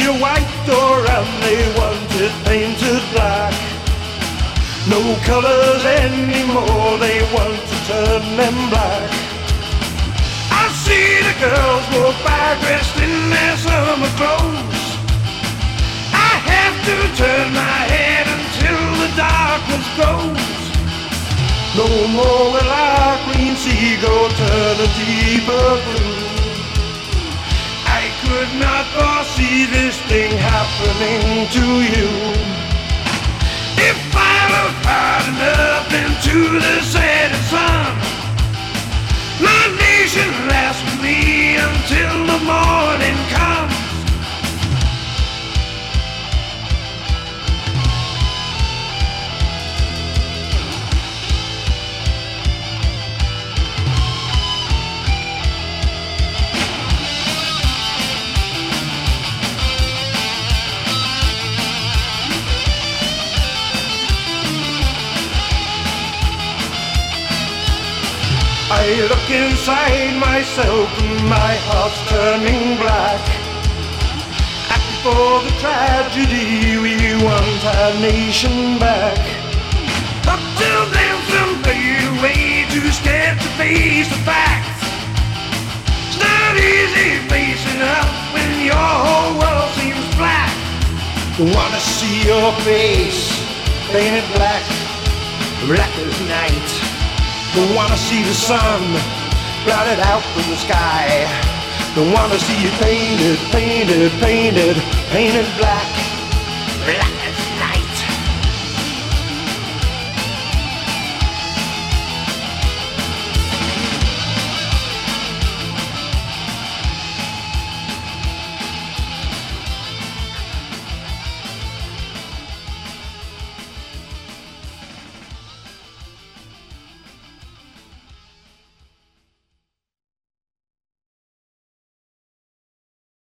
a white door and they want it painted black. No colors anymore, they want to turn them black. I see the girls walk by dressed in their summer clothes. I have to turn my head until the darkness grows. No more will our green sea go turn a deeper blue. I could not foresee this thing happening to you. If I look hard enough into the setting sun, my nation lasts with me until the morning comes. I look inside myself and my heart's turning black. After the tragedy, we want our nation back. Up till then, some fade away, too scared to face the facts. It's not easy facing up when your whole world seems black. Wanna see your face painted black, black as night. Don't wanna see the sun blotted out from the sky. Don't wanna see you painted, painted, painted, painted black, black